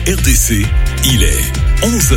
RDC, il est 11h.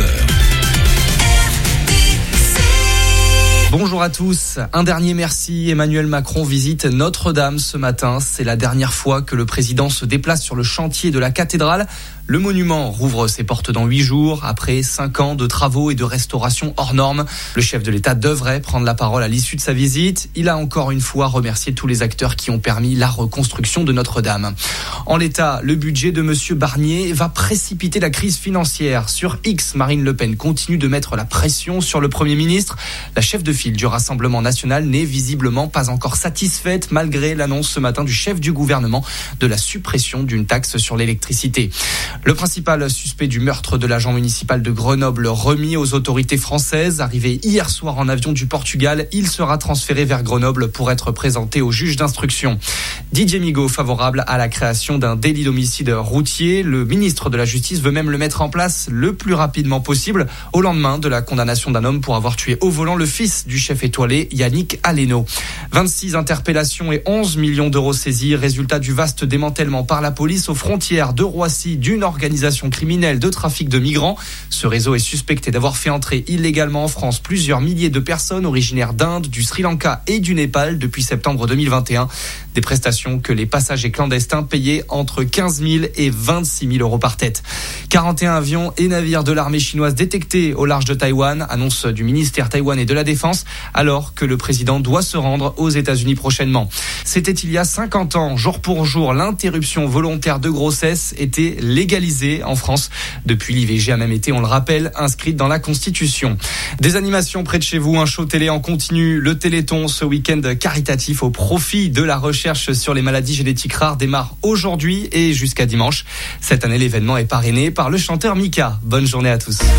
Bonjour à tous. Un dernier merci. Emmanuel Macron visite Notre-Dame ce matin. C'est la dernière fois que le président se déplace sur le chantier de la cathédrale. Le monument rouvre ses portes dans 8 jours, après 5 ans de travaux et de restauration hors normes. Le chef de l'État devrait prendre la parole à l'issue de sa visite. Il a encore une fois remercié tous les acteurs qui ont permis la reconstruction de Notre-Dame. En l'état, le budget de Monsieur Barnier va précipiter la crise financière. Sur X, Marine Le Pen continue de mettre la pression sur le Premier ministre. La chef de file du Rassemblement national n'est visiblement pas encore satisfaite malgré l'annonce ce matin du chef du gouvernement de la suppression d'une taxe sur l'électricité. Le principal suspect du meurtre de l'agent municipal de Grenoble remis aux autorités françaises, arrivé hier soir en avion du Portugal, il sera transféré vers Grenoble pour être présenté au juge d'instruction. Didier Migaud favorable à la création d'un délit d'homicide routier. Le ministre de la Justice veut même le mettre en place le plus rapidement possible au lendemain de la condamnation d'un homme pour avoir tué au volant le fils du chef étoilé Yannick Aleno. 26 interpellations et 11 millions d'euros saisis, résultat du vaste démantèlement par la police aux frontières de Roissy d'une organisation criminelle de trafic de migrants. Ce réseau est suspecté d'avoir fait entrer illégalement en France plusieurs milliers de personnes originaires d'Inde, du Sri Lanka et du Népal depuis septembre 2021. Des prestations que les passagers clandestins payaient entre 15 000 et 26 000 euros par tête. 41 avions et navires de l'armée chinoise détectés au large de Taïwan, annonce du ministère taïwanais de la Défense, alors que le président doit se rendre aux États-Unis prochainement. C'était il y a 50 ans, jour pour jour, l'interruption volontaire de grossesse était légalisée en France. Depuis, l'IVG a même été, on le rappelle, inscrite dans la Constitution. Des animations près de chez vous, un show télé en continu, le Téléthon, ce week-end caritatif au profit de la recherche sur les maladies génétiques rares démarre aujourd'hui et jusqu'à dimanche. Cette année, l'événement est parrainé par le chanteur Mika. Bonne journée à tous.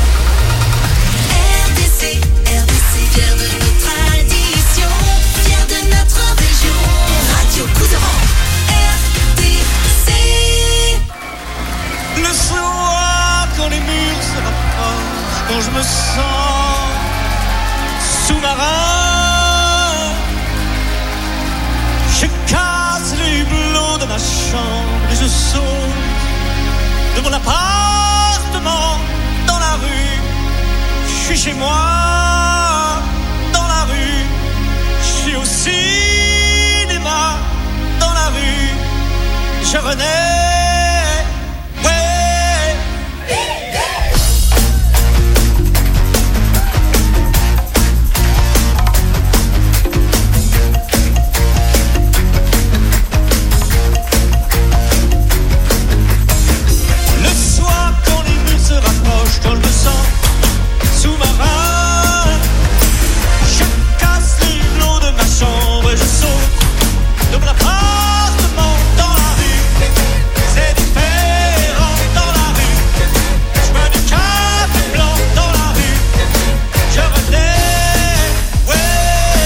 Fier de nos traditions, fier de notre région. Radio Couserans, RDC. Le soir, quand les murs se rapprochent, quand je me sens sous-marin, je casse les hublots de ma chambre et je saute de mon appartement dans la rue. Je suis chez moi, dans la rue. Je suis au cinéma, dans la rue. Je renais, ouais. Le soir, quand les murs se rapprochent, quand je me sens sous-marin, je casse les hublots de ma chambre et je saute de mon appartement dans la rue. C'est différent dans la rue. Je bois du café blanc dans la rue. Je renais, ouais.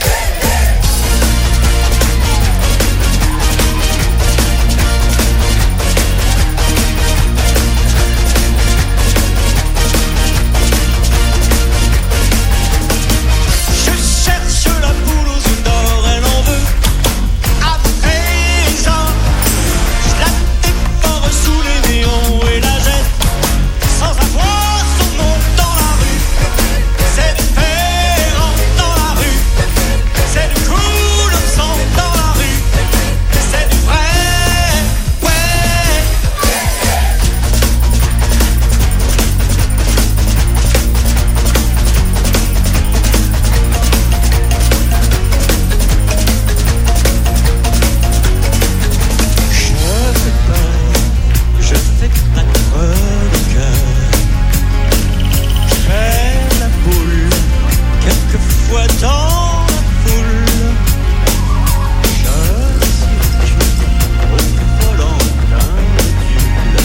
Je cherche la poule aux œufs d'or, elle en veut à présent. Je la dévore sous les néons et la jette sans avoir son nom dans la rue. C'est différent dans la rue. C'est du coup le sang dans la rue. C'est du vrai, ouais. Je fais battre le cœur. Je fais la boule, quelquefois dans la foule. Je circule au volant d'un module.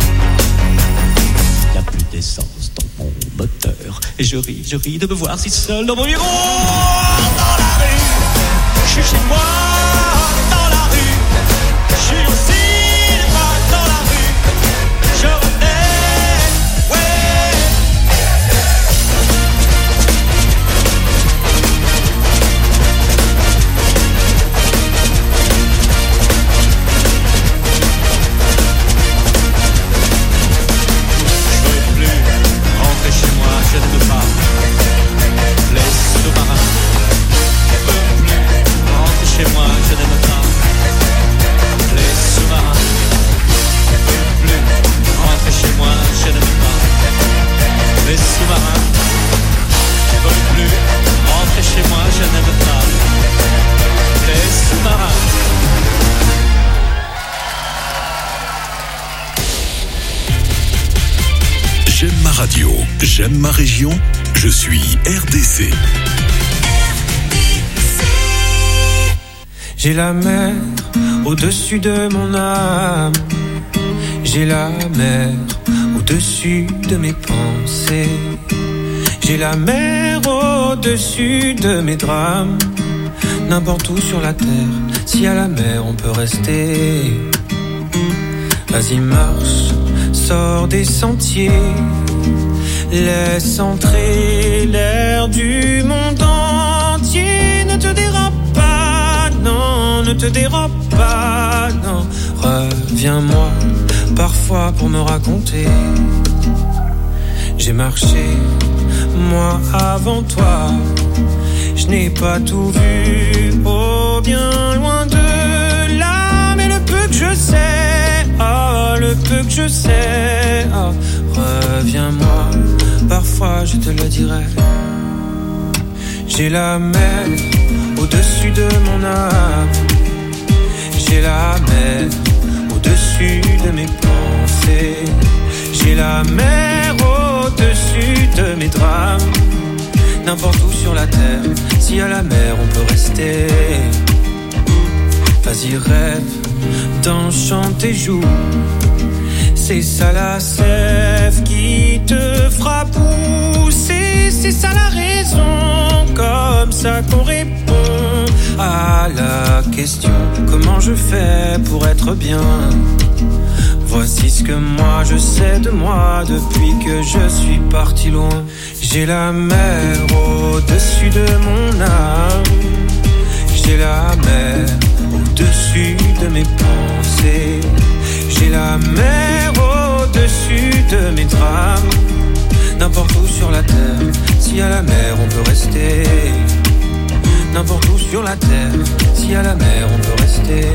Y'a plus d'essence dans mon moteur. Et je ris de me voir si seul dans mon miroir. Dans la rue, je suis chez moi, dans la rue. Je suis au cinéma, dans la rue. Je renais, ouais. sous-marins ne veulent plus rentrer chez moi, je n'aime pas les sous-marins. J'aime ma radio, j'aime ma région, je suis RDC. J'ai la mer au-dessus de mon âme. J'ai la mer au-dessus de mes pensées. J'ai la mer au-dessus de mes drames. N'importe où sur la terre, si à la mer on peut rester. Vas-y marche, sors des sentiers. Laisse entrer l'air du monde entier. Ne te dérobe pas, non, ne te dérobe pas, non. Reviens-moi parfois pour me raconter. J'ai marché, moi avant toi. Je n'ai pas tout vu, oh bien loin de là. Mais le peu que je sais, oh le peu que je sais, oh, reviens-moi, parfois je te le dirai. J'ai la mer au-dessus de mon âme. J'ai la mer au-dessus de mes pensées. J'ai la mer au-dessus de mes drames. N'importe où sur la terre, si à la mer on peut rester. Vas-y rêve, danse, chante et joue. C'est ça la sève qui te fera pousser. C'est ça la raison, comme ça qu'on répond à la question. Comment je fais pour être bien? Voici ce que moi je sais de moi depuis que je suis parti loin. J'ai la mer au-dessus de mon âme. J'ai la mer au-dessus de mes pensées. J'ai la mer au-dessus de mes drames. N'importe où sur la terre, si à la mer on peut rester. N'importe où sur la terre, si à la mer on peut rester.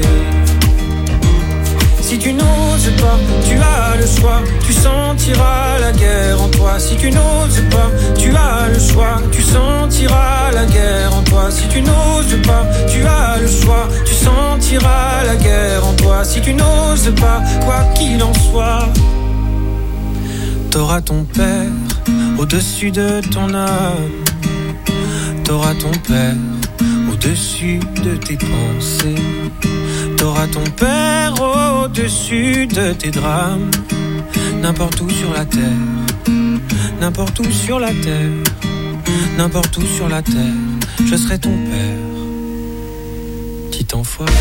Si tu n'oses pas, tu as le choix, tu sentiras la guerre en toi. Si tu n'oses pas, tu as le choix, tu sentiras la guerre en toi. Si tu n'oses pas, tu as le choix, tu sentiras la guerre en toi. Si tu n'oses pas, quoi qu'il en soit, t'auras ton père au-dessus de ton âme. T'auras ton père au-dessus de tes pensées. T'auras ton père au-dessus de tes drames. N'importe où sur la terre, n'importe où sur la terre, n'importe où sur la terre, je serai ton père, petit enfoiré.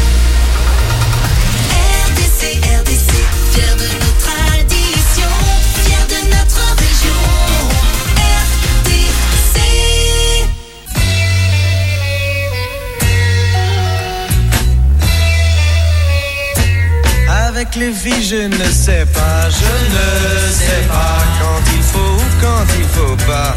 RDC, RDC, fier de nos traditions, fier de notre région. RDC. Avec les filles, je ne sais pas quand il faut ou quand il faut pas,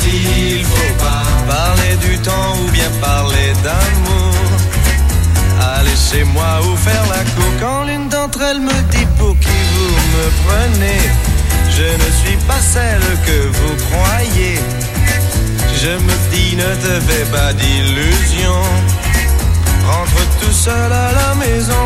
parler du temps ou bien parler d'amour. Aller chez moi ou faire la cour. Quand l'une d'entre elles me dit pour qui vous me prenez, je ne suis pas celle que vous croyez. Je me dis ne te fais pas d'illusions, rentre tout seul à la maison.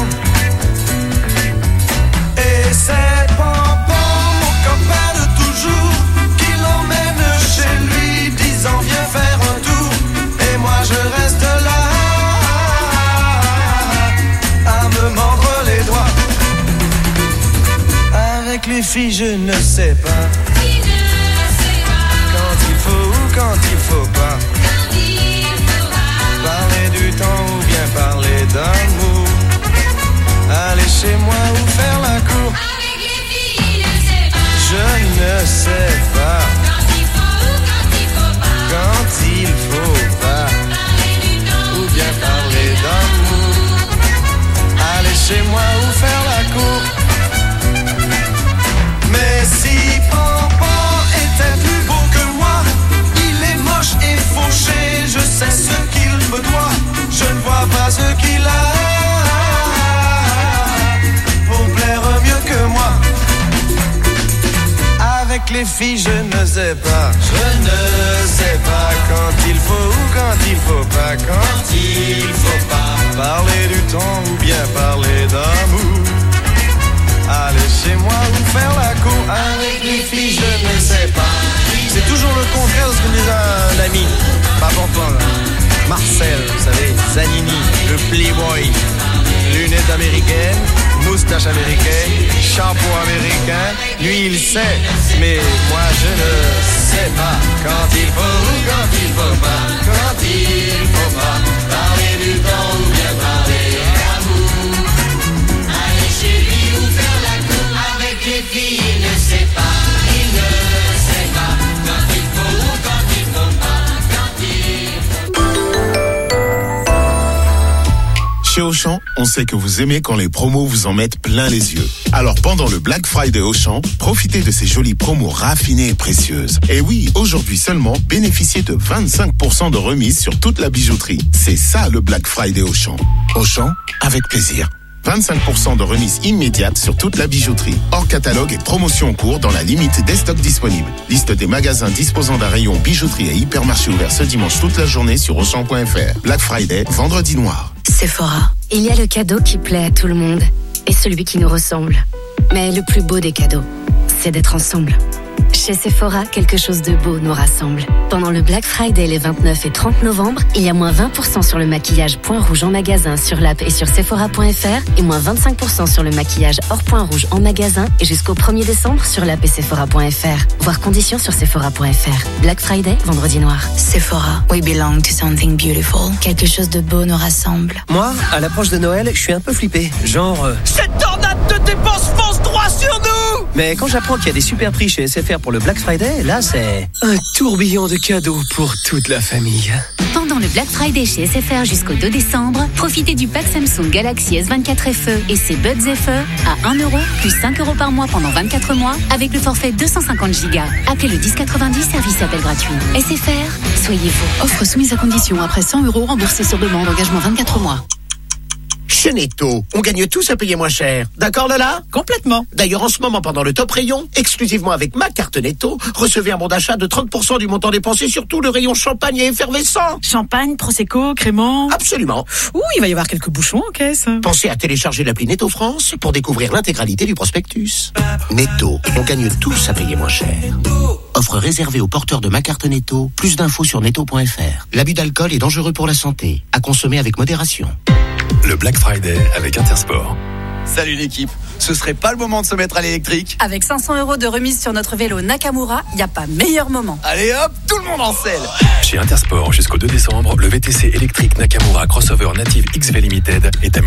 Et c'est Pampan, mon copain de toujours, qui l'emmène chez lui, disant viens faire un tour. Et moi je reste là, à me mordre les doigts. Avec les filles je ne sais pas, quand il faut ou quand il faut pas, parler du temps ou bien parler d'amour. Aller chez moi ou faire la cour. Avec les filles, je ne sais pas. quand il faut ou quand il faut pas. Quand il faut pas. Parler du temps Ou bien parler d'amour. Aller chez moi ou faire la cour. Mais si Pampan était plus beau que moi, il est moche et fauché, je sais ce qu'il me doit. Je ne vois pas ce qu'il a pour plaire mieux que moi. Avec les filles je ne sais pas, quand il faut ou quand il faut pas, quand il faut pas parler du temps ou bien parler d'amour. Aller chez moi ou faire la cour avec les filles, je ne sais pas. C'est toujours le contraire de ce que me disait un ami. Pas pourtant, Marcel, vous savez, Zanini, le playboy. Lunettes américaines, moustache américaine, chapeau américain. Lui il sait, mais moi je ne sais pas. Quand il faut ou quand il faut pas, quand il faut pas parler du temps ou bien parler d'amour. Aller chez lui ou faire la cour avec les filles, il ne sait pas, il ne sait pas. Quand il faut ou quand il faut pas, quand il faut pas. Chez Auchan, on sait que vous aimez quand les promos vous en mettent plein les yeux. Alors pendant le Black Friday Auchan, profitez de ces jolies promos raffinées et précieuses. Et oui, aujourd'hui seulement, bénéficiez de 25% de remise sur toute la bijouterie. C'est ça le Black Friday Auchan. Auchan, avec plaisir. 25% de remise immédiate sur toute la bijouterie. Hors catalogue et promotion en cours dans la limite des stocks disponibles. Liste des magasins disposant d'un rayon bijouterie et hypermarché ouvert ce dimanche toute la journée sur Auchan.fr. Black Friday, vendredi noir. Sephora. Il y a le cadeau qui plaît à tout le monde et celui qui nous ressemble. Mais le plus beau des cadeaux, c'est d'être ensemble. Chez Sephora, quelque chose de beau nous rassemble. Pendant le Black Friday les 29 et 30 novembre, il y a moins 20% sur le maquillage Point Rouge en magasin sur l'app et sur Sephora.fr et moins 25% sur le maquillage hors Point Rouge en magasin et jusqu'au 1er décembre sur l'app et Sephora.fr. Voir conditions sur Sephora.fr. Black Friday, vendredi noir. Sephora, we belong to something beautiful. Quelque chose de beau nous rassemble. Moi, à l'approche de Noël, je suis un peu flippé. Genre... Cette tornade de dépenses fonce droit sur nous! Mais quand j'apprends qu'il y a des super prix chez SFR pour le Black Friday, là c'est un tourbillon de cadeaux pour toute la famille. Pendant le Black Friday chez SFR jusqu'au 2 décembre, profitez du pack Samsung Galaxy S24 FE et ses Buds FE à 1 € plus 5 € par mois pendant 24 mois avec le forfait 250 Go. Appelez le 1090, service appel gratuit. SFR, soyez vous. Offre soumise à condition après 100 € remboursés sur demande, engagement 24 mois. Chez Netto, on gagne tous à payer moins cher. D'accord, Lola? Complètement. D'ailleurs, en ce moment, pendant le top rayon, exclusivement avec ma carte Netto, recevez un bon d'achat de 30% du montant dépensé sur tout le rayon champagne et effervescent. Champagne, Prosecco, crément. Absolument. Ouh, il va y avoir quelques bouchons en caisse. Pensez à télécharger l'appli Netto France pour découvrir l'intégralité du prospectus. Netto, on gagne tous à payer moins cher. Offre réservée aux porteurs de ma carte Netto. Plus d'infos sur netto.fr. L'abus d'alcool est dangereux pour la santé. À consommer avec modération. Le Black Friday avec Intersport. Salut l'équipe, ce serait pas le moment de se mettre à l'électrique? Avec 500 € de remise sur notre vélo Nakamura, y a pas meilleur moment. Allez hop, tout le monde en selle. Chez Intersport, jusqu'au 2 décembre, le VTC électrique Nakamura Crossover Native XV Limited est à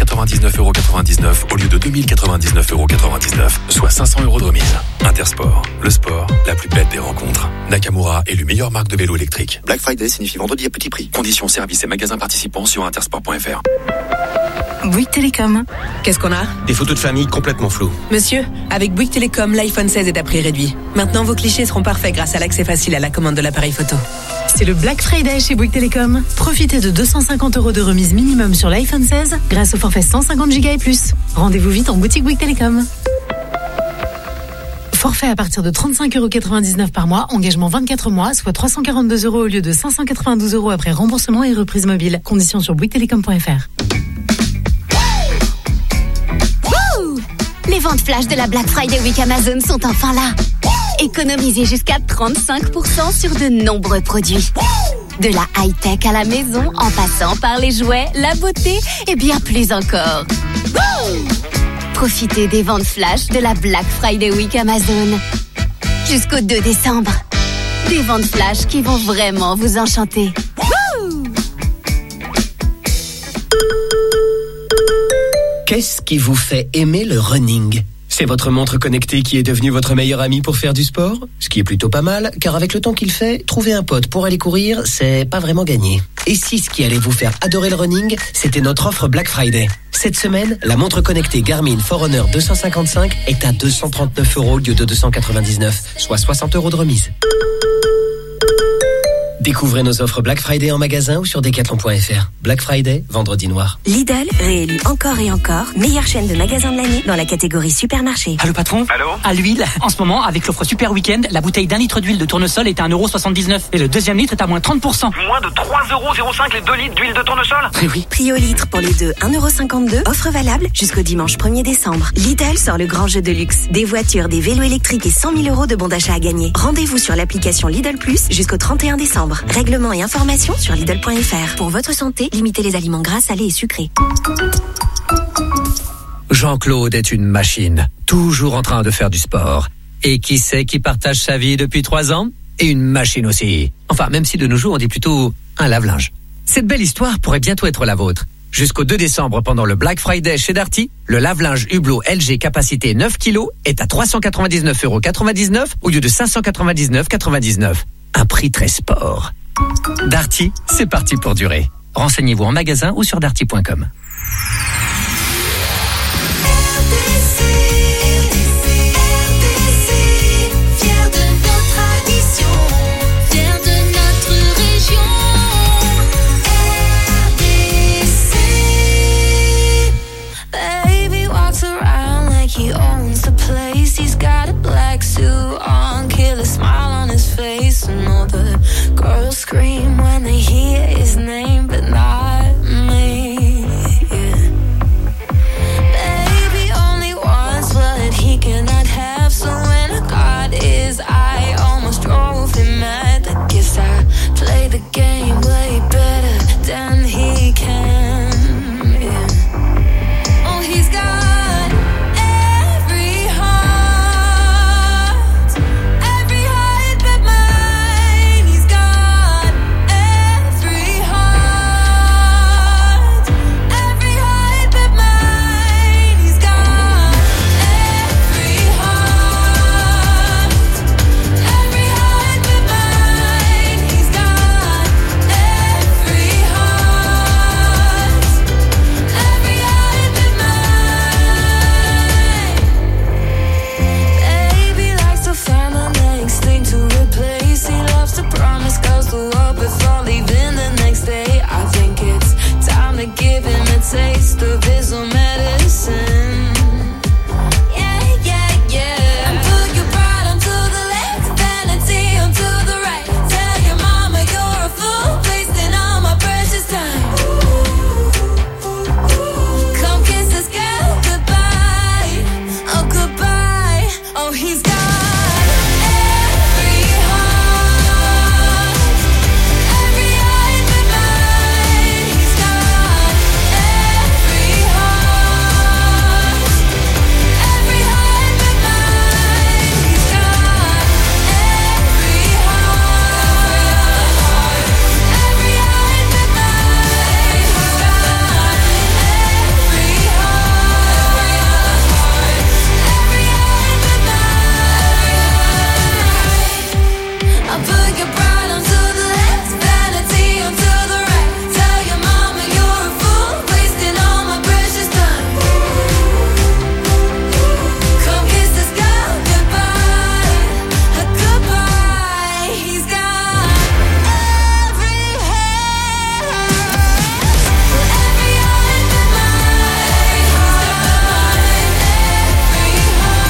1599,99 € au lieu de 2099,99 €, soit 500 € de remise. Intersport, le sport, la plus belle des rencontres. Nakamura est le meilleure marque de vélo électrique. Black Friday signifie vendredi à petit prix. Conditions, services et magasins participants sur intersport.fr. Bouygues Télécom. Qu'est-ce qu'on a? Des photos de famille complètement floues. Monsieur, avec Bouygues Télécom, l'iPhone 16 est à prix réduit. Maintenant, vos clichés seront parfaits grâce à l'accès facile à la commande de l'appareil photo. C'est le Black Friday chez Bouygues Télécom. Profitez de 250 € de remise minimum sur l'iPhone 16 grâce au forfait 150 Go et plus. Rendez-vous vite en boutique Bouygues Télécom. Forfait à partir de 35,99 € par mois, engagement 24 mois, soit 342 € au lieu de 592 € après remboursement et reprise mobile. Conditions sur bouyguestelecom.fr. Les ventes flash de la Black Friday Week Amazon sont enfin là. Économisez jusqu'à 35% sur de nombreux produits. De la high-tech à la maison, en passant par les jouets, la beauté et bien plus encore. Profitez des ventes flash de la Black Friday Week Amazon. Jusqu'au 2 décembre. Des ventes flash qui vont vraiment vous enchanter. Qu'est-ce qui vous fait aimer le running? C'est votre montre connectée qui est devenue votre meilleur ami pour faire du sport? Ce qui est plutôt pas mal, car avec le temps qu'il fait, trouver un pote pour aller courir, c'est pas vraiment gagné. Et si ce qui allait vous faire adorer le running, c'était notre offre Black Friday. Cette semaine, la montre connectée Garmin Forerunner 255 est à 239 € au lieu de 299, soit 60 € de remise. Découvrez nos offres Black Friday en magasin ou sur decathlon.fr. Black Friday, vendredi noir. Lidl, réélu encore et encore, meilleure chaîne de magasins de l'année dans la catégorie supermarché. Allô patron ? Allô ? À l'huile, en ce moment, avec l'offre Super Week-end, la bouteille d'1 litre d'huile de tournesol est à 1,79€ et le deuxième litre est à moins 30%. Moins de 3,05€ les 2 litres d'huile de tournesol ? Oui. Prix au litre pour les deux, 1,52€. Offre valable jusqu'au dimanche 1er décembre. Lidl sort le grand jeu de luxe. Des voitures, des vélos électriques et 100 000 € de bons d'achat à gagner. Rendez-vous sur l'application Lidl Plus jusqu'au 31 décembre. Règlements et informations sur Lidl.fr. Pour votre santé, limitez les aliments gras, salés et sucrés. Jean-Claude est une machine, toujours en train de faire du sport. Et qui c'est qui partage sa vie depuis 3 ans ? Et une machine aussi. Enfin, même si de nos jours on dit plutôt un lave-linge. Cette belle histoire pourrait bientôt être la vôtre. Jusqu'au 2 décembre, pendant le Black Friday chez Darty, le lave-linge Hublot LG capacité 9 kg est à 399,99€ au lieu de 599,99€. Un prix très sport. Darty, c'est parti pour durer. Renseignez-vous en magasin ou sur darty.com. Fier de nos traditions, fier de notre région. RDC. Baby walks around like he owns the place. He's got a black suit on, killer smile on his face, and all the girls scream when they hear his name, but not me. Yeah. Baby only wants what he cannot have, so when I got his eye, almost drove him mad. I guess I play the game way better than he can. Yeah. Oh, he's got every heart but mine. He's got every heart but mine. He's got every heart but mine. He's got every heart but mine. Baby likes to find the next thing to replace. He loves to promise girls the world before leaving the next day. I think it's time to give him a taste of his own medicine. Yeah, yeah, yeah. And put your pride onto the left, vanity onto the right. Tell your mama you're a fool, wasting all my precious time. Come kiss this girl goodbye. Oh, goodbye. Oh, he's got every heart but mine. He's got every heart but mine. He's got every heart but mine. He's got I'll put your pride onto the left, vanity onto the right. Tell your mama you're a fool, wasting all my precious time. Come kiss this girl goodbye, goodbye. He's got every heart but mine. He's got every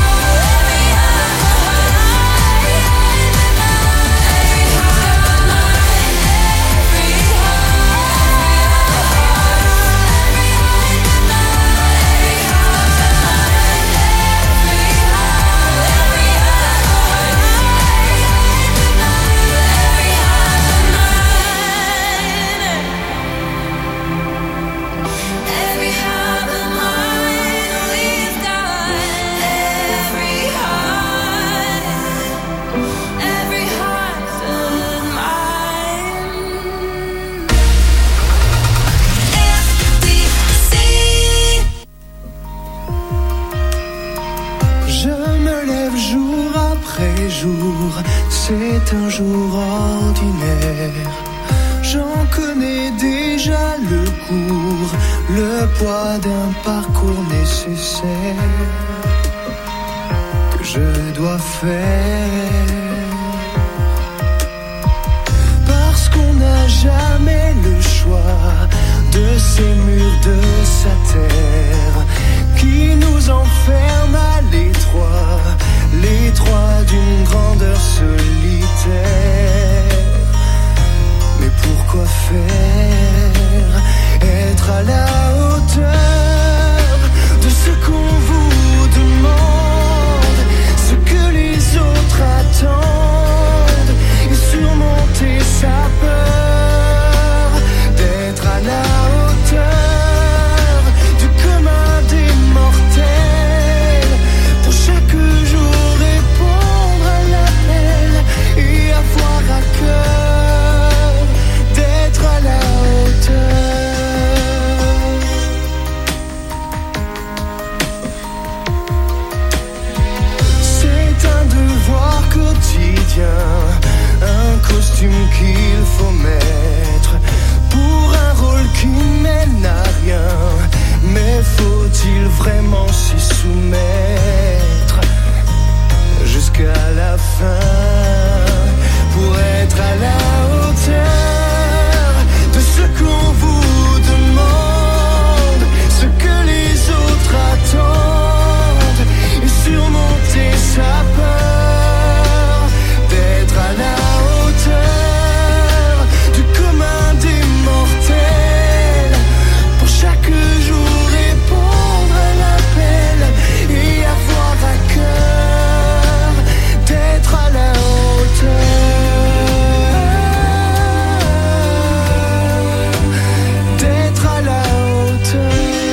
Every heart but mine. We've got every heart but mine. RDC. Je me lève jour après jour, c'est un jour ordinaire. J'en connais déjà le cours, le poids d'un parcours nécessaire que je dois faire. Parce qu'on n'a jamais le choix ces murs de sa terre qui nous enferme à l'étroit d'une grandeur solitaire. Mais pourquoi faire être à la hauteur de ce qu'on vous demande, ce que les autres attendent, et surmonter sa peur d'être à la hauteur du commun des mortels, pour chaque jour répondre à l'appel et avoir à cœur d'être à la hauteur. C'est un devoir quotidien, un costume qu'il faut mettre pour un rôle qui mène à rien. Mais faut-il vraiment s'y soumettre jusqu'à la fin pour être à la hauteur de ce qu'on vous demande, ce que les autres attendent, et surmonter sa peur d'être à la hauteur du commun des mortels, pour chaque jour répondre à l'appel et avoir à cœur d'être à la hauteur, d'être à la hauteur.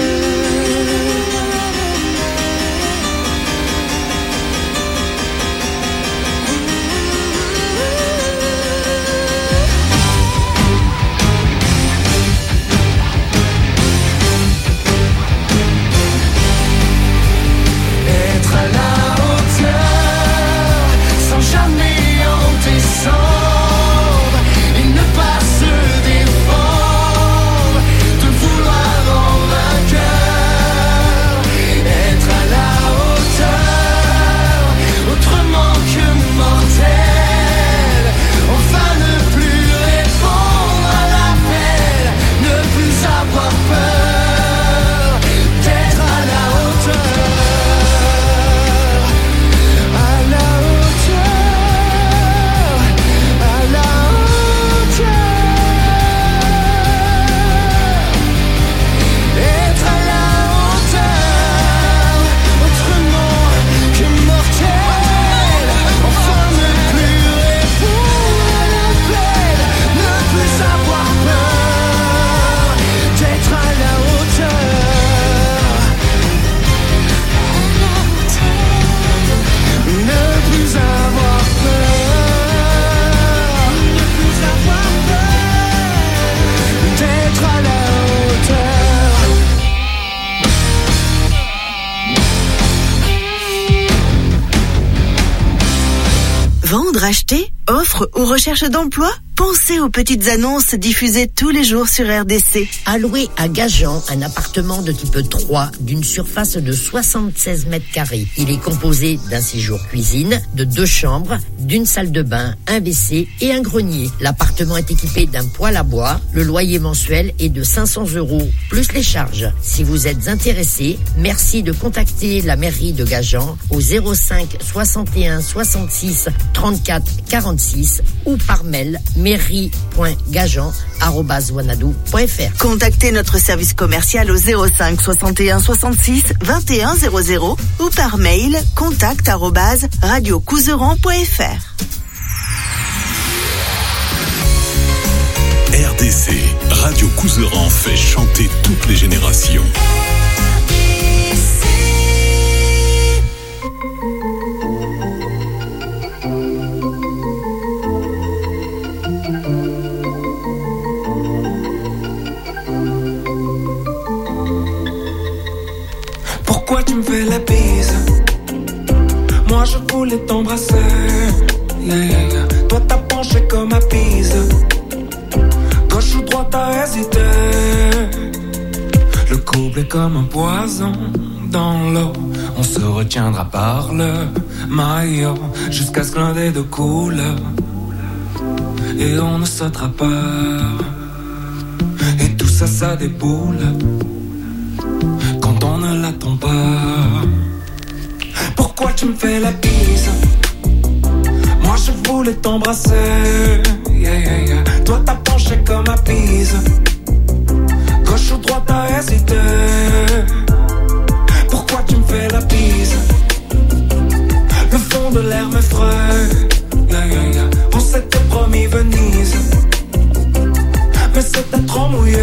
Être à la hauteur, sans jamais en descendre, et ne pas se défendre, de vouloir en vainqueur. Être à la hauteur, autrement que mortel, enfin ne plus répondre à l'appel, ne plus avoir peur d'être à la hauteur. À la hauteur, à la hauteur, être à la hauteur, autrement que mortel, enfin ne plus répondre à l'appel, ne plus avoir peur d'être à la hauteur, ne plus avoir peur, ne plus avoir peur d'être à la hauteur. Vendre, acheter, offre ou recherche d'emploi? Pensez aux petites annonces diffusées tous les jours sur RDC. Alloué à Gajan, un appartement de type 3 d'une surface de 76 mètres carrés. Il est composé d'un séjour cuisine, de 2 chambres, d'une salle de bain, un WC et un grenier. L'appartement est équipé d'un poêle à bois. Le loyer mensuel est de 500 € plus les charges. Si vous êtes intéressé, merci de contacter la mairie de Gajan au 05 61 66 34 46 ou par mail mairie.gajan@wanadoo.fr. Contactez notre service commercial au 05 61 66 21 00 ou par mail contact@radiocouseran.fr. RDC, Radio Couseran fait chanter toutes les générations. Pourquoi tu me fais la bise? Moi je voulais t'embrasser. Yeah, yeah, yeah. Toi t'as penché comme à Pise. Gauche ou droite t'as hésité. Le couple est comme un poison dans l'eau. On se retiendra par le maillot jusqu'à ce que l'un des deux coule. Et on ne sautera pas. Et tout ça, ça déboule quand on ne l'attend pas. Pourquoi tu me fais la bise? Moi je voulais t'embrasser, yeah, yeah, yeah. Toi t'as penché comme à Pise. Gauche ou droite t'as hésité. Pourquoi tu me fais la bise? Le fond de l'air m'effraie, yeah, yeah, yeah. On s'était promis Venise, mais c'était trop mouillé.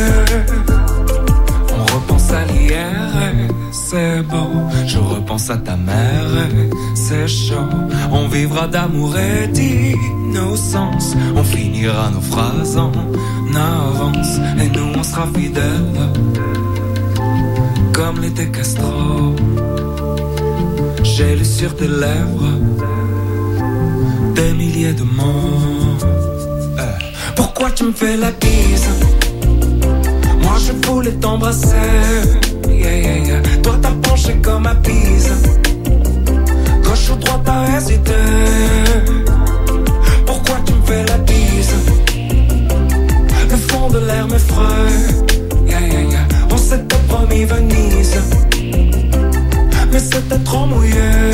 On repense à l'hier, c'est beau. Je repense à ta mère, c'est chaud. On vivra d'amour et d'innocence. On finira nos phrases en avance. Et nous on sera fidèles comme l'était Castro. J'ai lu sur tes lèvres des milliers de mots. Pourquoi tu me fais la bise? Moi je voulais t'embrasser, yeah, yeah, yeah. Toi t'as penché comme à Pise. Gauche ou droite t'as hésité. Pourquoi tu me fais la bise? Le fond de l'air m'effraie, yeah, yeah, yeah. On s'était promis Venise, mais c'était trop mouillé.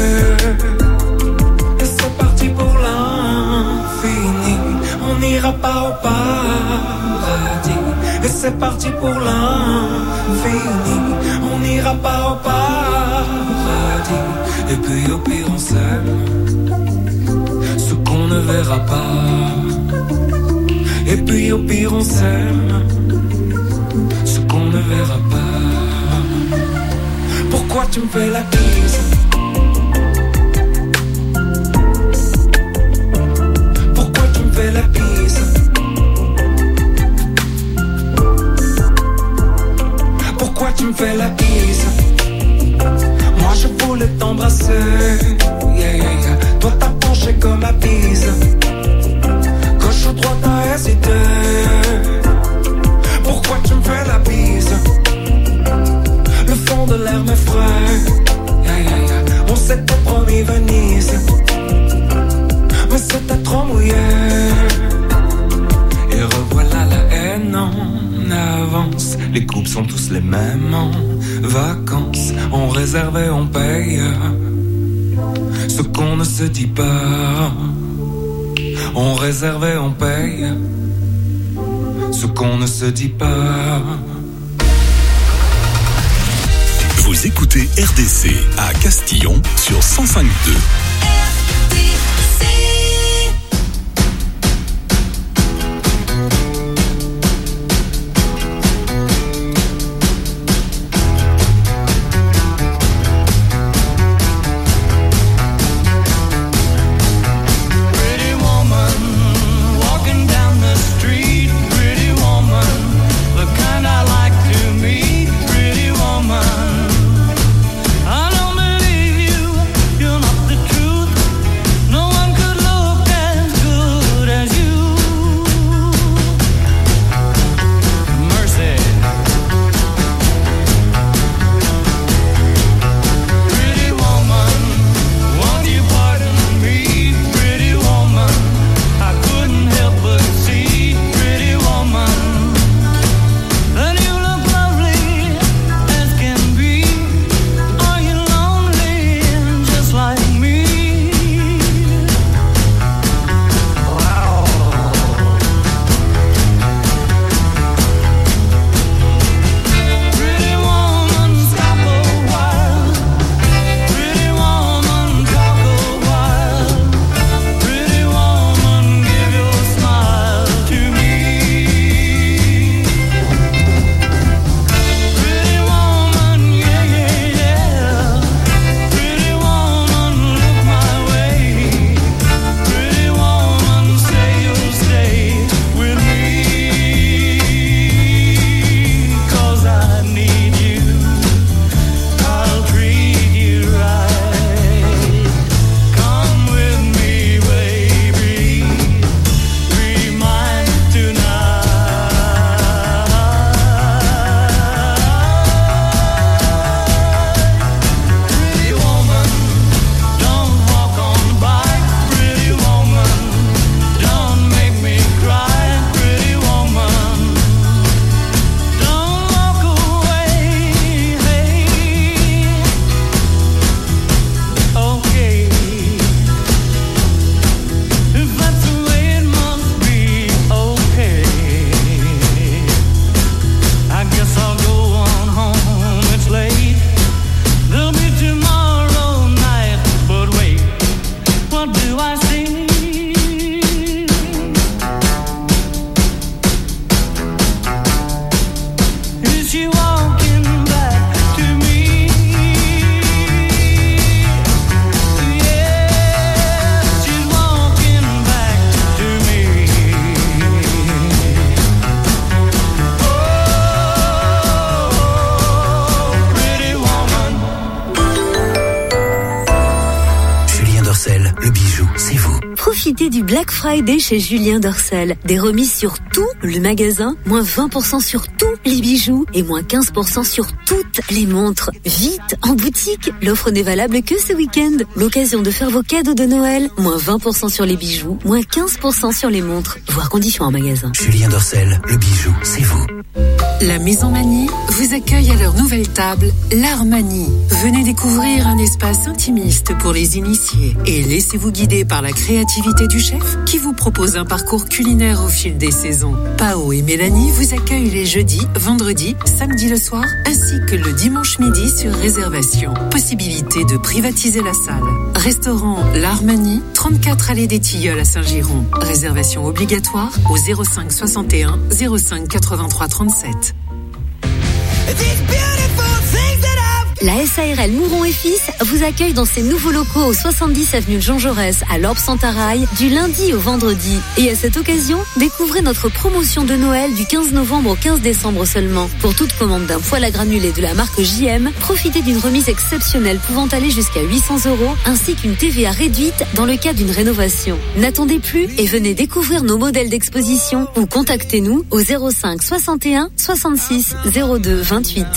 Et c'est parti pour l'infini. On n'ira pas au paradis. Et c'est parti pour l'infini. On n'ira pas au paradis. Et puis au pire on s'aime, ce qu'on ne verra pas. Et puis au pire on s'aime, ce qu'on ne verra pas. Pourquoi tu me fais la bise? Pourquoi tu me fais la bise? Pourquoi tu me fais la bise? Moi je voulais t'embrasser, yeah, yeah, yeah. Toi t'as penché comme à Pise. Gauche ou droite t'as hésité. Pourquoi tu me fais la bise? Le fond de l'air m'effraie, yeah, yeah, yeah. On s'était promis Venise, mais c'était trop mouillé. Et revoilà la haine en avance. Les coupes sont tous les mêmes en vacances. On réserve et on paye ce qu'on ne se dit pas. On réserve et on paye ce qu'on ne se dit pas. Vous écoutez RDC à Castillon sur 105.2. I don't believe you, you're not the truth. Black Friday chez Julien Dorcel. Des remises sur tout le magasin, moins 20% sur tous les bijoux et moins 15% sur toutes les montres. Vite, en boutique, l'offre n'est valable que ce week-end. L'occasion de faire vos cadeaux de Noël, moins 20% sur les bijoux, moins 15% sur les montres. Voir conditions en magasin. Julien Dorcel, le bijou, c'est vous. La Maison Manie vous accueille à leur nouvelle table, l'Art Manie. Venez découvrir un espace intimiste pour les initiés et laissez-vous guider par la créativité du chef qui vous propose un parcours culinaire au fil des saisons. Pao et Mélanie vous accueillent les jeudis, vendredis, samedi le soir ainsi que le dimanche midi sur réservation. Possibilité de privatiser la salle. Restaurant l'Art Manie, 34 allée des Tilleuls à Saint-Giron. Réservation obligatoire au 05 61 05 83 37. La SARL Mouron et Fils vous accueille dans ses nouveaux locaux au 70 avenue Jean Jaurès à l'Orbe-Sentaraille du lundi au vendredi. Et à cette occasion, découvrez notre promotion de Noël du 15 novembre au 15 décembre seulement. Pour toute commande d'un poêle à granulés de la marque JM, profitez d'une remise exceptionnelle pouvant aller jusqu'à 800 € ainsi qu'une TVA réduite dans le cas d'une rénovation. N'attendez plus et venez découvrir nos modèles d'exposition ou contactez-nous au 05 61 66 02 28.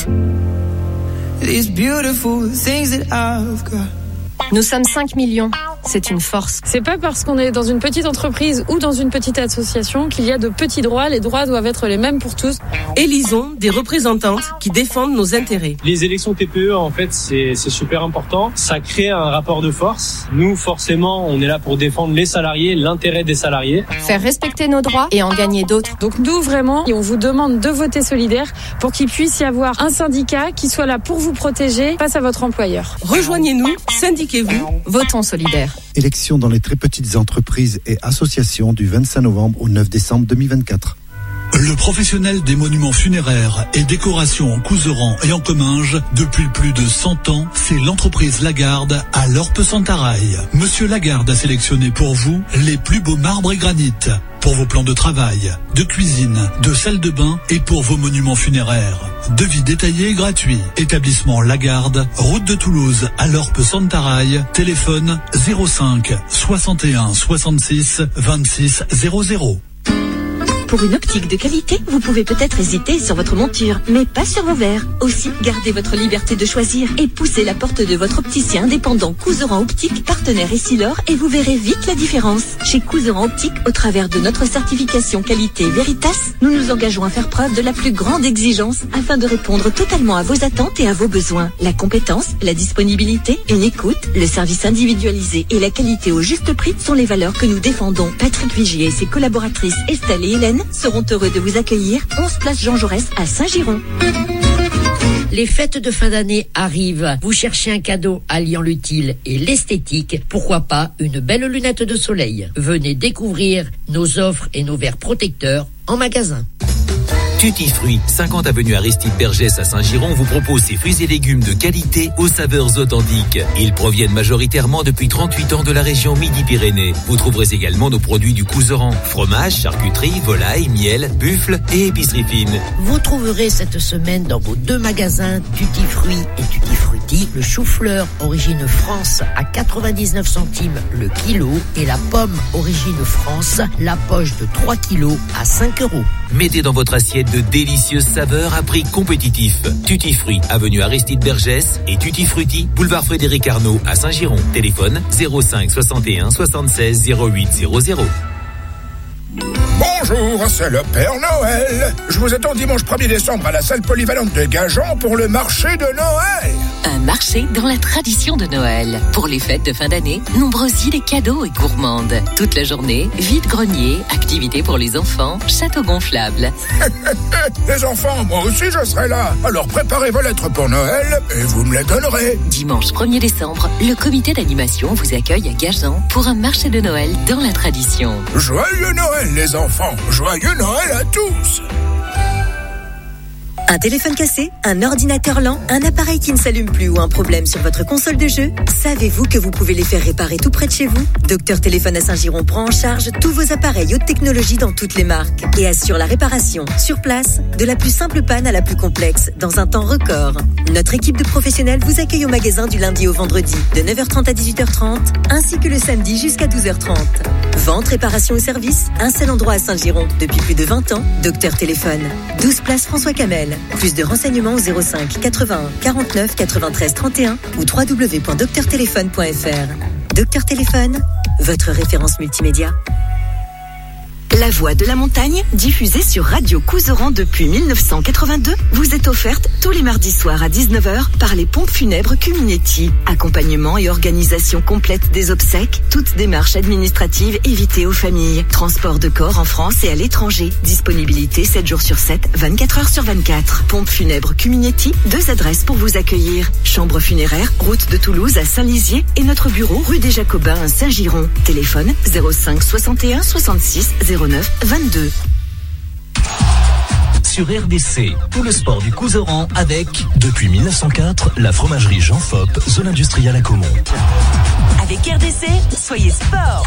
Nous sommes 5 millions. C'est une force. C'est pas parce qu'on est dans une petite entreprise ou dans une petite association qu'il y a de petits droits. Les droits doivent être les mêmes pour tous. Élisons des représentantes qui défendent nos intérêts. Les élections TPE, en fait, c'est super important. Ça crée un rapport de force. Nous, forcément, on est là pour défendre les salariés, l'intérêt des salariés. Faire respecter nos droits et en gagner d'autres. Donc nous, vraiment, on vous demande de voter solidaire pour qu'il puisse y avoir un syndicat qui soit là pour vous protéger face à votre employeur. Rejoignez-nous, syndiquez-vous, votons solidaire. Élections dans les très petites entreprises et associations du 25 novembre au 9 décembre 2024. Le professionnel des monuments funéraires et décorations en Couserans et en Comminges, depuis plus de 100 ans, c'est l'entreprise Lagarde à l'Orpe-Sentaraille. Monsieur Lagarde a sélectionné pour vous les plus beaux marbres et granites pour vos plans de travail, de cuisine, de salle de bain et pour vos monuments funéraires. Devis détaillé et gratuit. Établissement Lagarde, route de Toulouse à l'Orpe-Sentaraille, téléphone 05 61 66 26 00. Pour une optique de qualité, vous pouvez peut-être hésiter sur votre monture, mais pas sur vos verres. Aussi, gardez votre liberté de choisir et poussez la porte de votre opticien indépendant Couserans Optique, partenaire Essilor, et vous verrez vite la différence. Chez Couserans Optique, au travers de notre certification qualité Veritas, nous nous engageons à faire preuve de la plus grande exigence afin de répondre totalement à vos attentes et à vos besoins. La compétence, la disponibilité, une écoute, le service individualisé et la qualité au juste prix sont les valeurs que nous défendons. Patrick Vigier et ses collaboratrices Estelle et Hélène seront heureux de vous accueillir 11 place Jean Jaurès à Saint-Giron. Les fêtes de fin d'année arrivent. Vous cherchez un cadeau alliant l'utile et l'esthétique. Pourquoi pas une belle lunette de soleil? Venez découvrir nos offres et nos verres protecteurs en magasin. Tutti Fruits, 50 avenue Aristide Bergès à Saint-Giron, vous propose ses fruits et légumes de qualité aux saveurs authentiques. Ils proviennent majoritairement depuis 38 ans de la région Midi-Pyrénées. Vous trouverez également nos produits du Couserans, fromage, charcuterie, volaille, miel, buffle et épicerie fine. Vous trouverez cette semaine dans vos deux magasins Tutti Fruits et Tutti Frutti le chou-fleur origine France à 99 centimes le kilo et la pomme origine France, la poche de 3 kilos à 5 €. Mettez dans votre assiette de délicieuses saveurs à prix compétitif. Tutti Fruits, avenue Aristide Bergès et Tutti Frutti, boulevard Frédéric Arnaud à Saint-Giron. Téléphone 05 61 76 08 00. Bonjour, c'est le Père Noël. Je vous attends dimanche 1er décembre à la salle polyvalente de Gajan pour le marché de Noël. Un marché dans la tradition de Noël. Pour les fêtes de fin d'année, nombreuses idées cadeaux et gourmandes. Toute la journée, vide-grenier, activités pour les enfants, château gonflable. Les enfants, moi aussi je serai là. Alors préparez vos lettres pour Noël et vous me les donnerez. Dimanche 1er décembre, le comité d'animation vous accueille à Gajan pour un marché de Noël dans la tradition. Joyeux Noël les enfants, joyeux Noël à tous. Un téléphone cassé, un ordinateur lent, un appareil qui ne s'allume plus ou un problème sur votre console de jeu? Savez-vous que vous pouvez les faire réparer tout près de chez vous? Docteur Téléphone à Saint-Giron prend en charge tous vos appareils haute technologie dans toutes les marques et assure la réparation sur place, de la plus simple panne à la plus complexe, dans un temps record. Notre équipe de professionnels vous accueille au magasin du lundi au vendredi, de 9h30 à 18h30, ainsi que le samedi jusqu'à 12h30. Vente, réparation ou service, un seul endroit à Saint-Giron. Depuis plus de 20 ans, Docteur Téléphone. 12 place François Camel. Plus de renseignements au 05 81 49 93 31 ou www.docteurtéléphone.fr. Docteur Téléphone, votre référence multimédia. La Voix de la Montagne, diffusée sur Radio Couserans depuis 1982, vous est offerte tous les mardis soirs à 19h par les pompes funèbres Cuminetti. Accompagnement et organisation complète des obsèques, toutes démarches administratives évitées aux familles. Transport de corps en France et à l'étranger. Disponibilité 7 jours sur 7, 24 heures sur 24. Pompes funèbres Cuminetti, 2 adresses pour vous accueillir. Chambre funéraire, route de Toulouse à Saint-Lizier et notre bureau rue des Jacobins à Saint-Giron. Téléphone 05 61 66 09 22. Sur RDC, tout le sport du Couserans avec, depuis 1904, la fromagerie Jean Fopp, zone industrielle à Caumont. Avec RDC, soyez sport.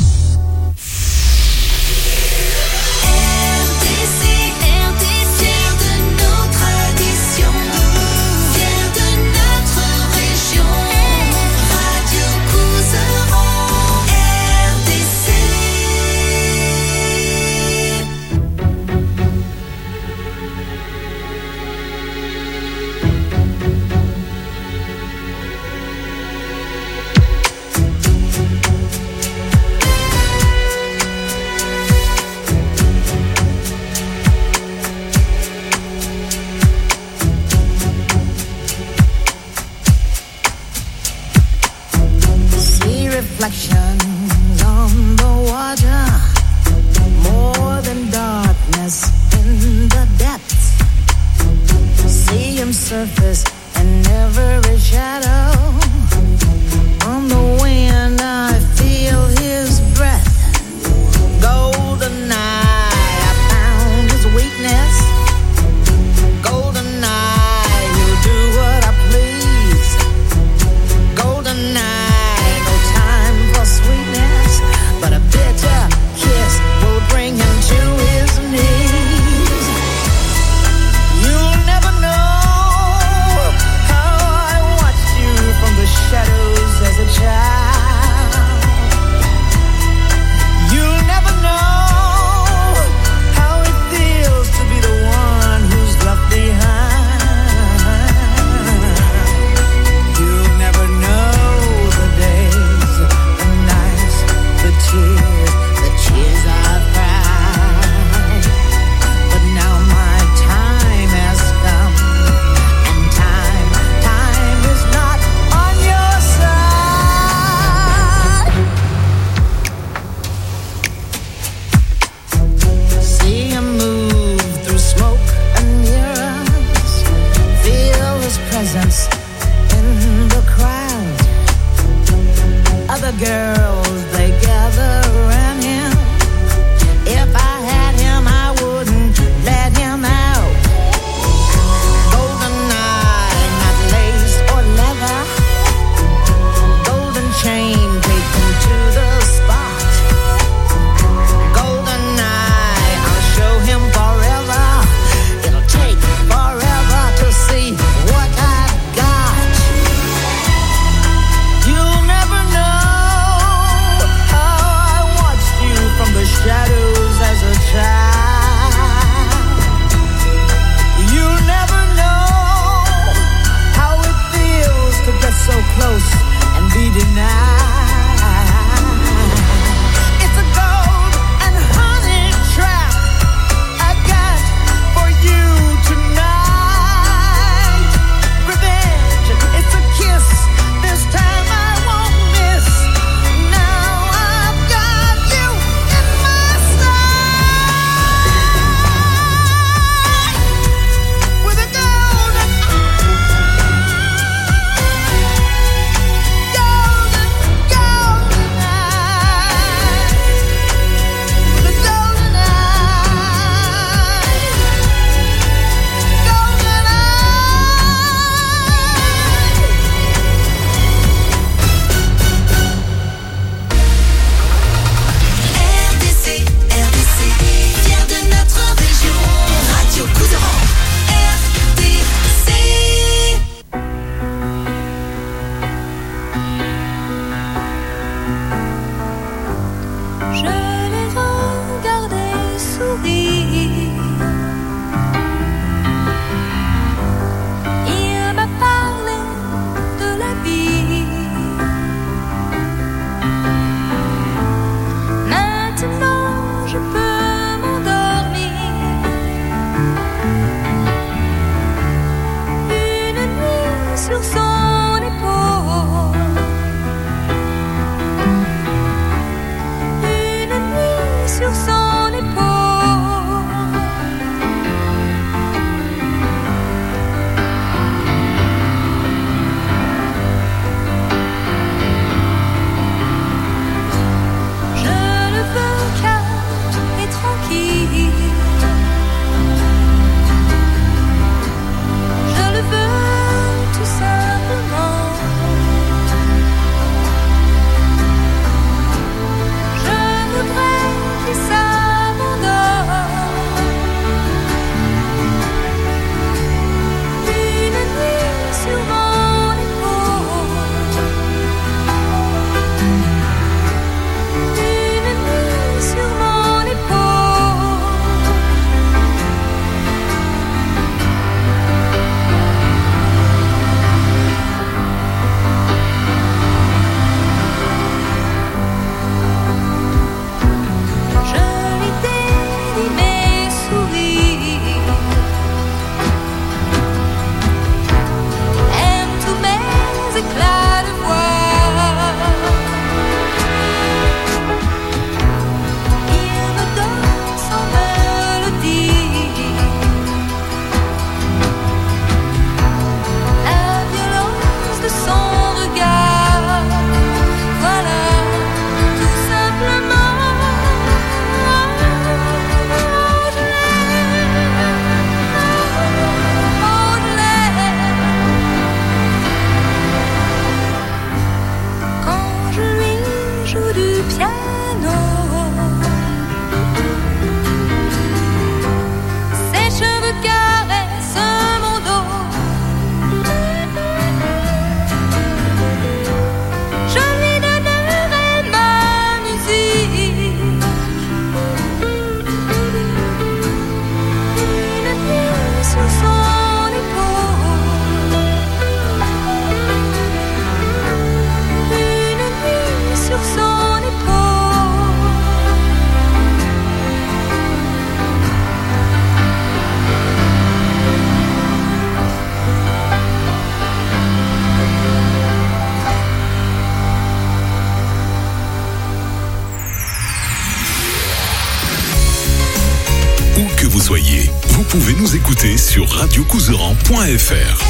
que vous soyez, vous pouvez nous écouter sur radiocouseran.fr.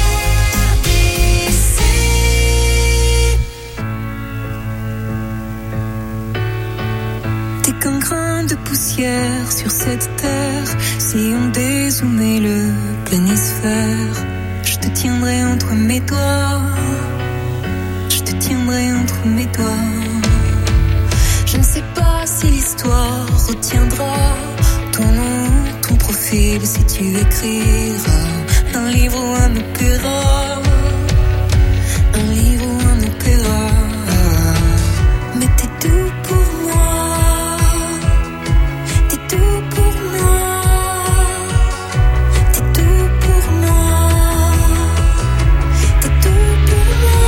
T'es qu'un grain de poussière sur cette terre. Si on dézoomait le planisphère, je te tiendrai entre mes doigts. Je te tiendrai entre mes doigts. Je ne sais pas si l'histoire retiendra ton nom, ton profil, si tu écriras un livre ou un opéra. Un livre ou un opéra. Mais t'es tout pour moi. T'es tout pour moi. T'es tout pour moi. T'es tout pour moi.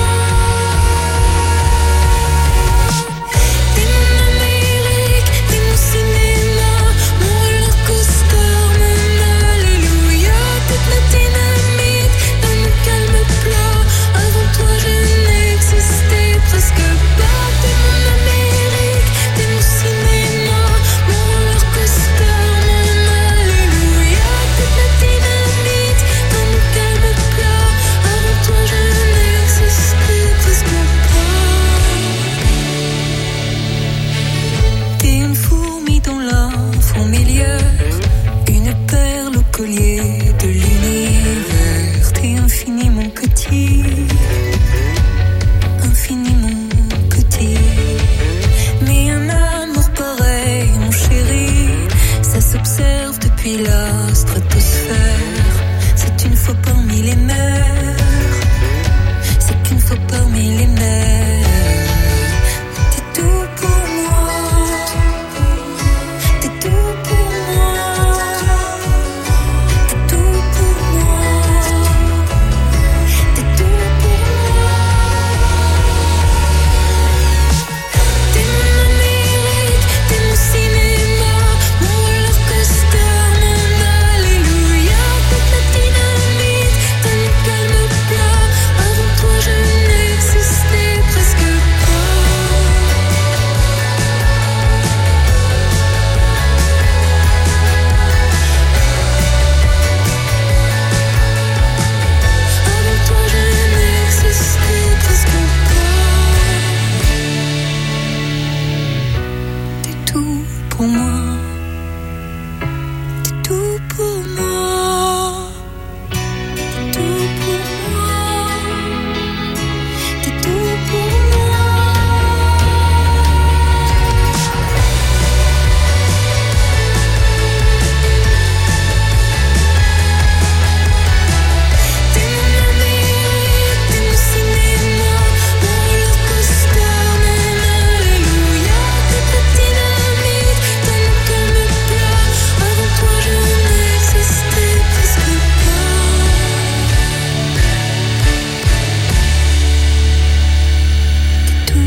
T'es mon Amérique, t'es mon cinéma, mon roller coaster, mon alléluia. Toute ma dynamite dans mon calme plat. Avant toi je n'existais presque pas. T'es mon Amérique, t'es mon cinéma, mon roller coaster, mon alléluia. Toute ma dynamite dans mon calme plat. Avant toi je n'existais presque pas. T'es une fourmi dans la fourmilière, une perle au collier de l'univers. T'es infiniment petit, infiniment petit. Mais un amour pareil, mon chéri, ça s'observe depuis la stratosphère. C'est une fois parmi les mers, c'est une fois parmi les mers. T'es tout pour moi, t'es tout pour moi, t'es tout pour moi, t'es tout pour moi. T'es mon Amérique, t'es mon cinéma, mon roller coaster, mon alléluia. Toute ma dynamite dans mon calme plat. Avant toi je n'existais presque pas. Avant toi je n'existais presque pas. T'es tout pour moi. T'es tout pour moi. T'es tout pour moi. T'es tout pour moi. T'es mon Amérique, t'es mon cinéma, mon roller coaster, mon alléluia. Toute ma dynamite dans mon calme plat. Avant toi je n'existais presque pas. T'es tout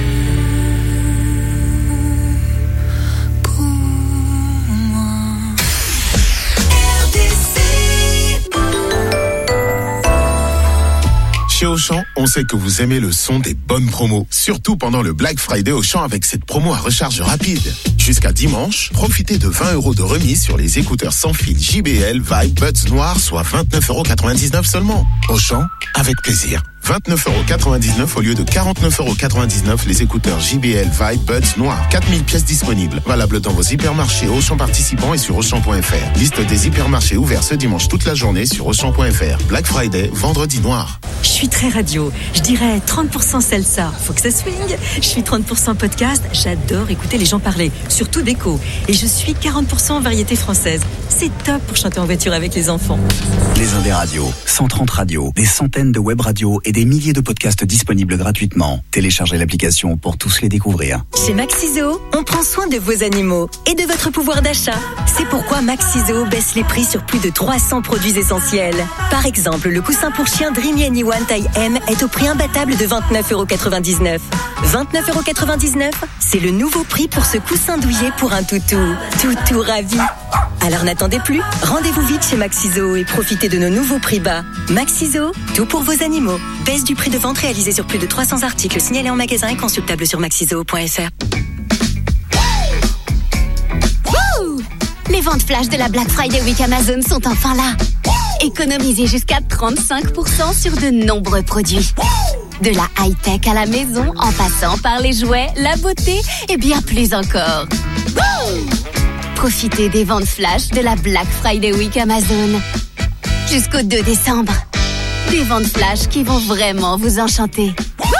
pour moi. Chez Auchan, on sait que vous aimez le son des bonnes promos. Surtout pendant le Black Friday Auchan avec cette promo à recharge rapide. Jusqu'à dimanche, profitez de 20 € de remise sur les écouteurs sans fil JBL Vibe Buds Noirs, soit 29,99 € seulement. Auchan, avec plaisir. 29,99 € au lieu de 49,99 € les écouteurs JBL Vibe Buds Noirs. 4000 pièces disponibles. Valable dans vos hypermarchés Auchan participants et sur Auchan.fr. Liste des hypermarchés ouverts ce dimanche toute la journée sur Auchan.fr. Black Friday, vendredi noir. Je suis très radio. Je dirais 30% salsa. Faut que ça swing. Je suis 30% podcast. J'adore écouter les gens parler. Surtout d'écho. Et je suis 40% variété française. C'est top pour chanter en voiture avec les enfants. Les Indes radios, 130 radios, des centaines de web radios et des milliers de podcasts disponibles gratuitement. Téléchargez l'application pour tous les découvrir. Chez Maxiso, on prend soin de vos animaux et de votre pouvoir d'achat. C'est pourquoi Maxiso baisse les prix sur plus de 300 produits essentiels. Par exemple, le coussin pour chien Dreamy Anyone taille M est au prix imbattable de 29,99 €. 29,99 €, c'est le nouveau prix pour ce coussin douillet pour un toutou. Toutou ravi. Alors n'attendez plus, rendez-vous vite chez Maxiso et profitez de nos nouveaux prix bas. Maxiso, tout pour vos animaux. Baisse du prix de vente réalisé sur plus de 300 articles signalés en magasin et consultables sur maxiso.fr. Wouh! Les ventes flash de la Black Friday Week Amazon sont enfin là. Économisez jusqu'à 35% sur de nombreux produits. De la high-tech à la maison, en passant par les jouets, la beauté et bien plus encore. Profitez des ventes flash de la Black Friday Week Amazon. Jusqu'au 2 décembre. Des ventes flash qui vont vraiment vous enchanter.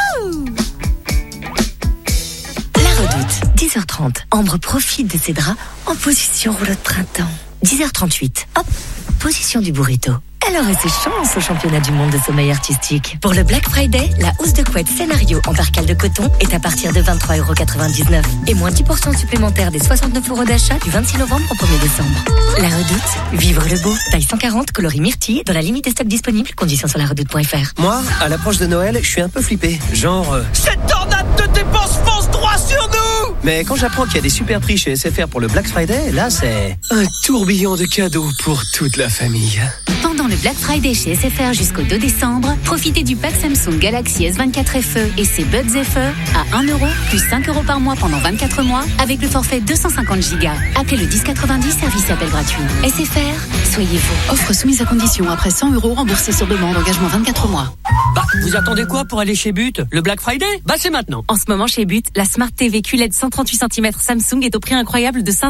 La Redoute, 10h30. Ambre profite de ses draps en position rouleau de printemps. 10h38. Hop, position du burrito. Elle aurait ses chances au championnat du monde de sommeil artistique. Pour le Black Friday, la housse de couette Scénario en percale de coton est à partir de 23,99 € et moins 10% supplémentaire des 69 € d'achat du 26 novembre au 1er décembre. La Redoute, vivre le beau. Taille 140, coloris myrtille, dans la limite des stocks disponibles. Conditions sur laredoute.fr. Moi, à l'approche de Noël, je suis un peu flippé. Genre... Cette tornade de dépenses fonce droit sur nous! Mais quand j'apprends qu'il y a des super prix chez SFR pour le Black Friday, là c'est... un tourbillon de cadeaux pour toute la famille. Pendant le Black Friday chez SFR jusqu'au 2 décembre, profitez du pack Samsung Galaxy S24 FE et ses Buds FE à 1 € plus 5 € par mois pendant 24 mois avec le forfait 250 Go. Appelez le 1090, service appel gratuit. SFR, soyez vous. Offre soumise à condition après 100 € remboursés sur demande, engagement 24 mois. Bah, vous attendez quoi pour aller chez But? Le Black Friday? Bah, c'est maintenant. En ce moment chez But, la Smart TV QLED 138 cm Samsung est au prix incroyable de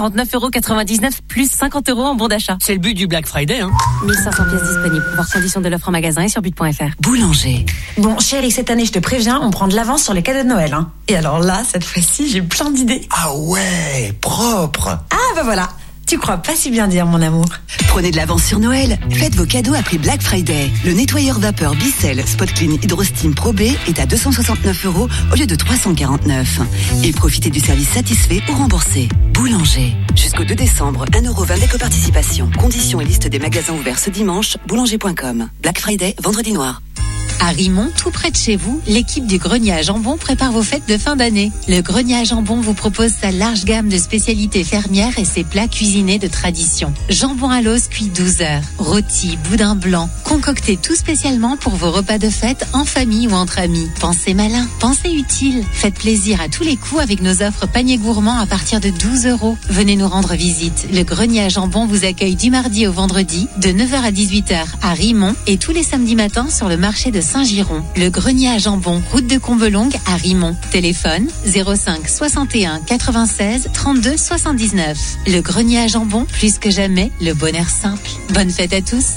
549,99 € plus 50 € en bon d'achat. C'est le but du Black Friday, hein. 1500 pièces disponibles. Voir conditions de l'offre en magasin et sur but.fr. Boulanger. Bon, chérie, cette année, je te préviens, on prend de l'avance sur les cadeaux de Noël, hein. Et alors là, cette fois-ci, j'ai plein d'idées. Ah ouais, propre. Ah, bah voilà. Tu crois pas si bien dire, mon amour. Prenez de l'avance sur Noël. Faites vos cadeaux à prix Black Friday. Le nettoyeur vapeur Bicel Spot Clean Hydro Steam Pro B est à 269 € au lieu de 349. Et profitez du service satisfait ou remboursé. Boulanger. Jusqu'au 2 décembre, 1 € d'éco-participation. Conditions et liste des magasins ouverts ce dimanche, boulanger.com. Black Friday, vendredi noir. À Rimont, tout près de chez vous, l'équipe du Grenier à Jambon prépare vos fêtes de fin d'année. Le Grenier à Jambon vous propose sa large gamme de spécialités fermières et ses plats cuisinés de tradition. Jambon à l'os cuit 12 heures, rôti, boudin blanc, concocté tout spécialement pour vos repas de fête en famille ou entre amis. Pensez malin, pensez utile. Faites plaisir à tous les coups avec nos offres panier gourmand à partir de 12 €. Venez nous rendre visite. Le Grenier à Jambon vous accueille du mardi au vendredi de 9h à 18h à Rimont et tous les samedis matins sur le marché de Saint-Giron. Le Grenier à Jambon, route de Combelongue à Rimont. Téléphone 05 61 96 32 79. Le Grenier à Jambon, plus que jamais, le bonheur simple. Bonne fête à tous.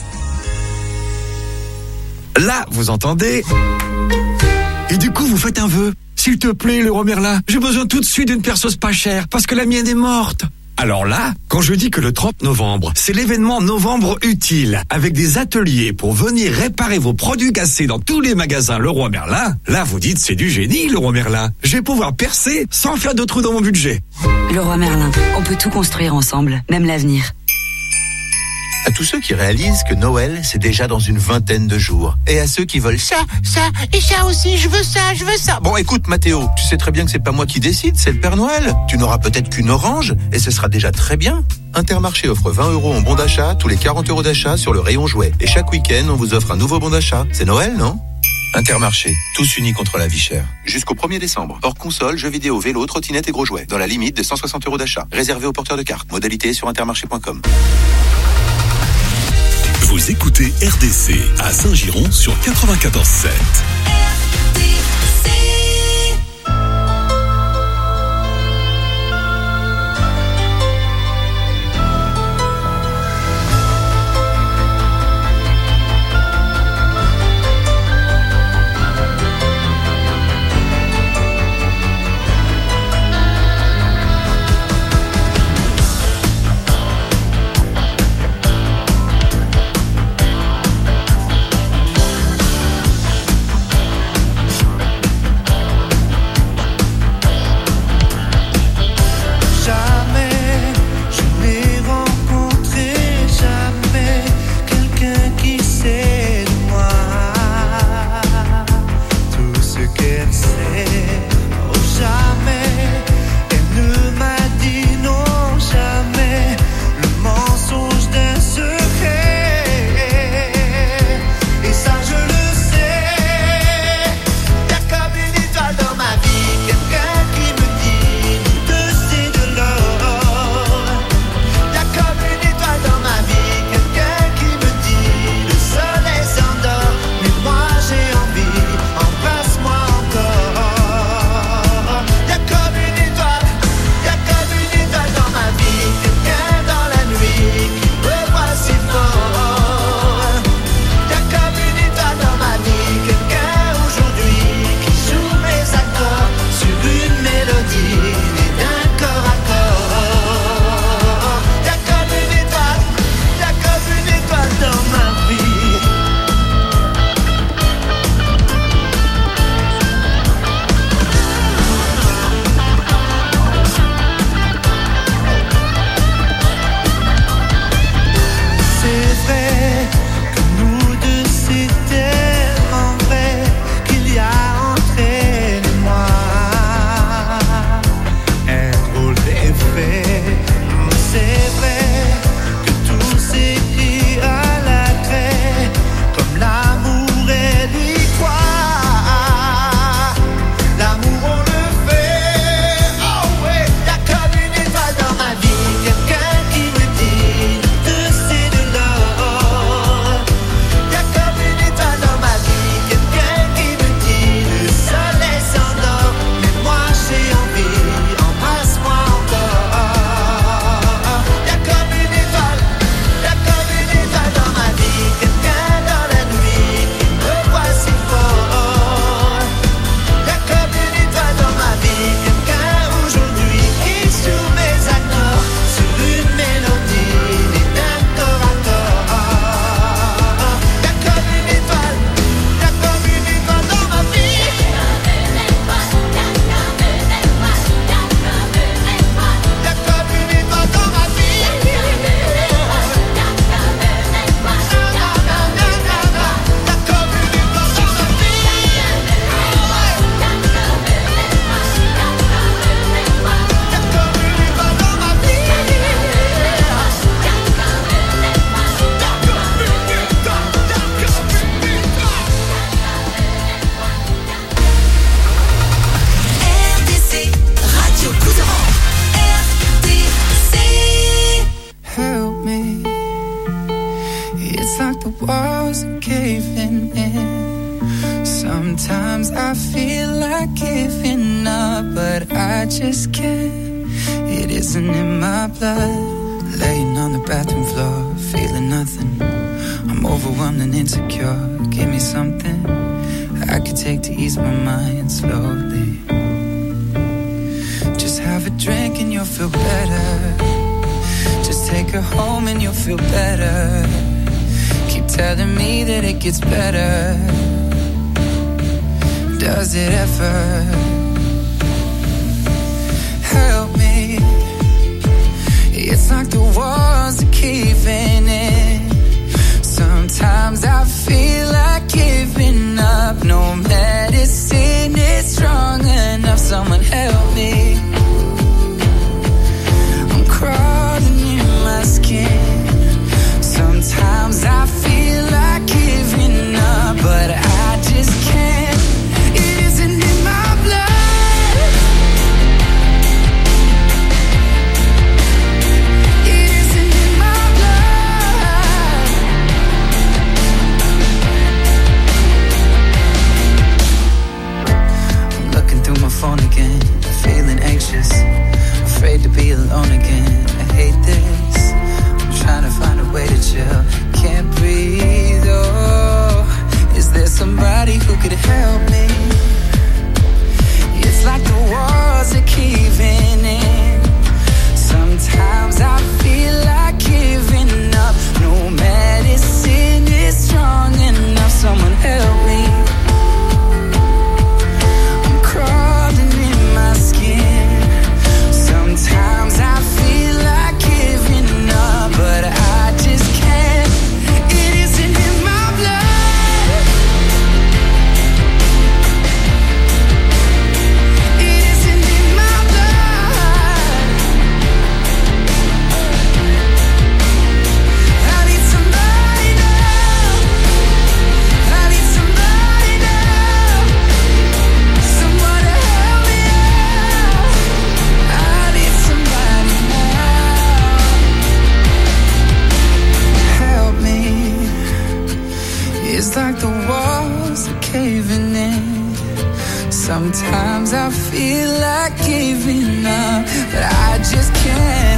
Là, vous entendez? Et du coup, vous faites un vœu. S'il te plaît, Leroy Merlin, j'ai besoin tout de suite d'une perceuse pas chère, parce que la mienne est morte. Alors là, quand je dis que le 30 novembre, c'est l'événement Novembre Utile, avec des ateliers pour venir réparer vos produits cassés dans tous les magasins Leroy Merlin, là vous dites c'est du génie Leroy Merlin. Je vais pouvoir percer sans faire de trous dans mon budget. Leroy Merlin, on peut tout construire ensemble, même l'avenir. À tous ceux qui réalisent que Noël, c'est déjà dans une vingtaine de jours. Et à ceux qui veulent ça, et ça aussi, je veux ça. Bon, écoute, Mathéo, tu sais très bien que c'est pas moi qui décide, c'est le Père Noël. Tu n'auras peut-être qu'une orange, et ce sera déjà très bien. Intermarché offre 20 € en bon d'achat, tous les 40 € d'achat sur le rayon jouets. Et chaque week-end, on vous offre un nouveau bon d'achat. C'est Noël, non? Intermarché, tous unis contre la vie chère. Jusqu'au 1er décembre. Hors console, jeux vidéo, vélo, trottinette et gros jouets. Dans la limite de 160 € d'achat. Réservé aux porteurs de cartes. Modalité sur intermarché.com. Vous écoutez RDC à Saint-Giron sur 94.7. the walls are caving in. Sometimes I feel like giving up, but I just can't. It isn't in my blood. Laying on the bathroom floor, feeling nothing. I'm overwhelmed and insecure. Give me something I could take to ease my mind slowly. Just have a drink and you'll feel better. Just take her home and you'll feel better. Keep telling me that it gets better. Does it ever? Help me. It's like the walls are caving in. Sometimes I feel like giving up. No medicine is strong enough. Someone help me. I'm crawling in my skin. Sometimes I feel like giving up, but I just can't. It isn't in my blood. It isn't in my blood. I'm looking through my phone again, feeling anxious, afraid to be alone again. I hate this. I'm trying to find a way to chill. Can't breathe, oh. Is there somebody who could help me? It's like the walls are caving in. Sometimes I feel like giving up. No medicine is strong enough. Someone help me. I'm crawling in my skin. Sometimes I feel like giving up, but I just can't. It isn't in my blood. It isn't in my blood. I need somebody now. I need somebody now. Someone to help me out. I need somebody now. Help me. It's like the walls are caving in. Sometimes I feel like giving up, but I just can't.